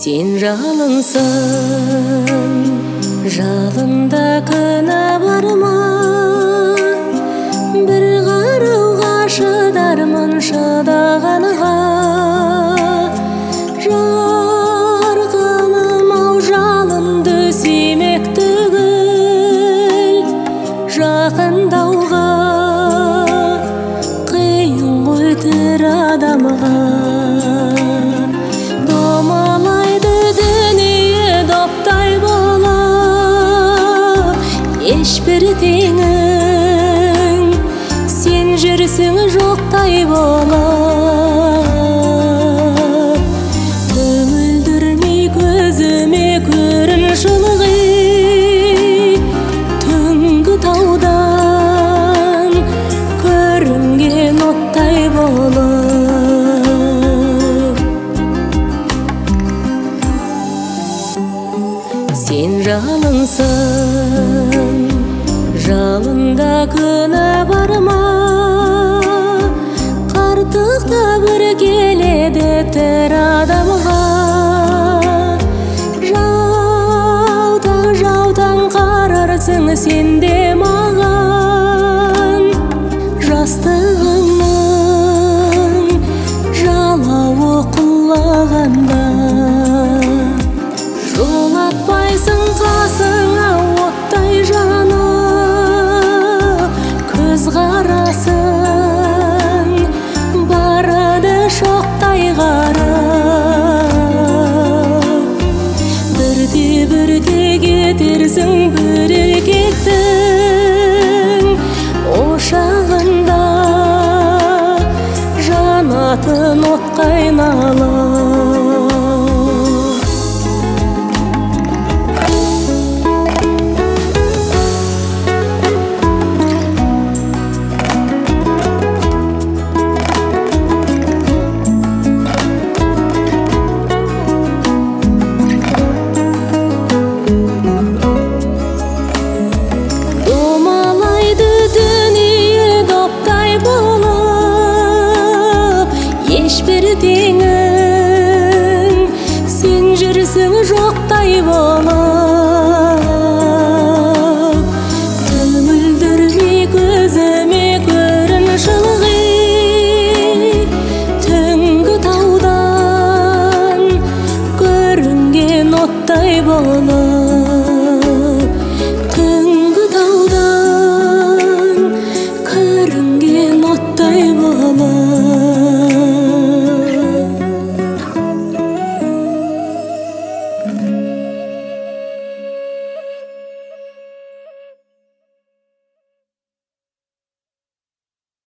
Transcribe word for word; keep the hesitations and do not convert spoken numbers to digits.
Sen жалынсың, жалында күнә барма, бір қарауға шыдармын шыдағанға. Жарқыным ау жалынды сүймек түгіл, жақындауға қиын ғой тірі адамға. Ешбір теңің сен жүрсің жоқтай болып, көмілдірмей көзіме көрін шылғы, түнгі таудан көрінген оттай болып. Сен жалынсың, жалында күнә барма, қартықта бір келеді тірі адамға. Жаутаң жаутаң қарарсың сен де маған, жастығыңның жалауы құлағанда. Жолатпайсың қасыңа оттай жанып, көз қарасың барады шоқтай қарап. Бірте-бірте кетерсің берекеттің ошағында, жанатын отқа айналып. Ешбір теңің сен жүрсің жоқтай болып, көмілдірмей көзіме көрін шылғы, түнгі таудан көрінген оттай болып.